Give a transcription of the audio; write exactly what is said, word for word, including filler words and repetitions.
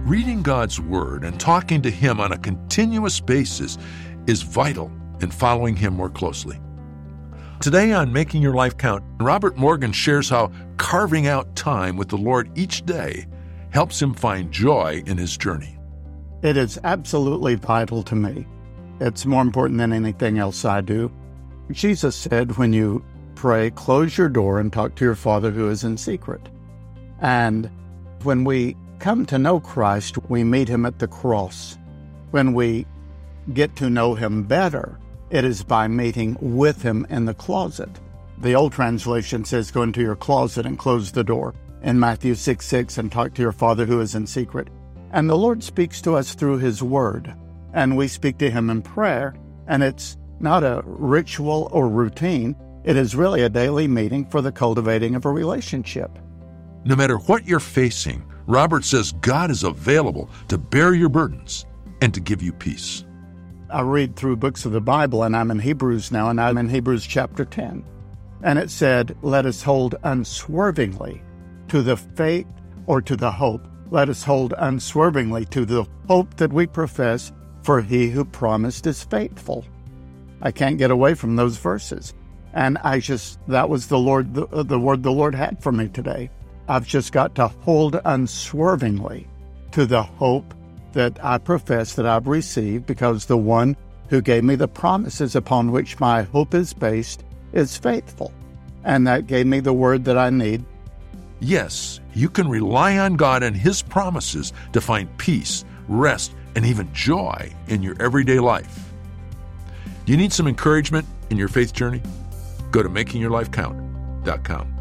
Reading God's Word and talking to Him on a continuous basis is vital in following Him more closely. Today on Making Your Life Count, Robert Morgan shares how carving out time with the Lord each day helps him find joy in his journey. It is absolutely vital to me. It's more important than anything else I do. Jesus said, when you pray, close your door and talk to your Father who is in secret. And when we come to know Christ, we meet Him at the cross. When we get to know Him better, it is by meeting with Him in the closet. The old translation says, go into your closet and close the door. In Matthew six six, and talk to your Father who is in secret. And the Lord speaks to us through His Word, and we speak to Him in prayer, and it's not a ritual or routine. It is really a daily meeting for the cultivating of a relationship. No matter what you're facing, Robert says God is available to bear your burdens and to give you peace. I read through books of the Bible, and I'm in Hebrews now, and I'm in Hebrews chapter ten. And it said, let us hold unswervingly to the faith or to the hope. Let us hold unswervingly to the hope that we profess, for He who promised is faithful. I can't get away from those verses. And I just, that was the Lord, the, the word the Lord had for me today. I've just got to hold unswervingly to the hope that I profess that I've received, because the one who gave me the promises upon which my hope is based is faithful. And that gave me the word that I need. Yes, you can rely on God and His promises to find peace, rest, and even joy in your everyday life. Do you need some encouragement in your faith journey? Go to making your life count dot com.